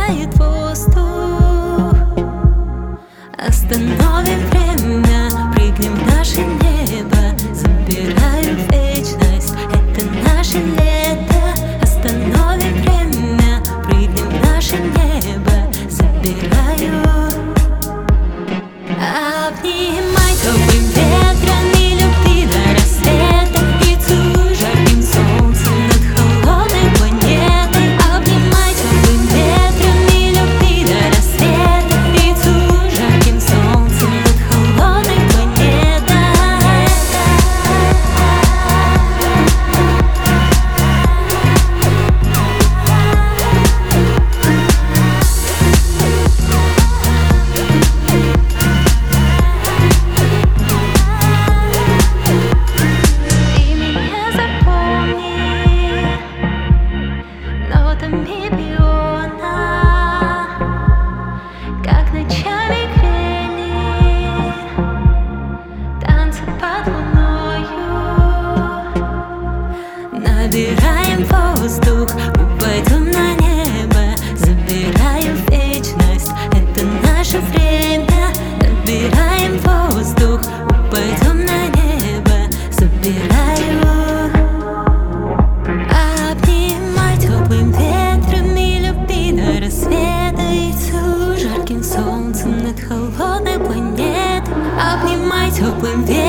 тает воздух. Остановим время, прыгнем в наше небо, забираю вечность, это наше лето. Остановим время, прыгнем в наше небо, забираю. Обнимай теплым ветром и любви до рассвета, и целуй жарким солнцем над холодной планетой. Обнимай теплым ветром и любви до рассвета, и целуй жарким солнцем над холодной планетой. И меня запомни нотами пиона, как ночами грели танцы под луною. Набираем воздух, пойдем на небо, забираем вечность, это наше время. Набираем воздух, пойдем на небо, забираю. Обнимай теплым ветром и любви до рассвета, и целуй жарким солнцем над холодной планетой. Обнимай теплым ветром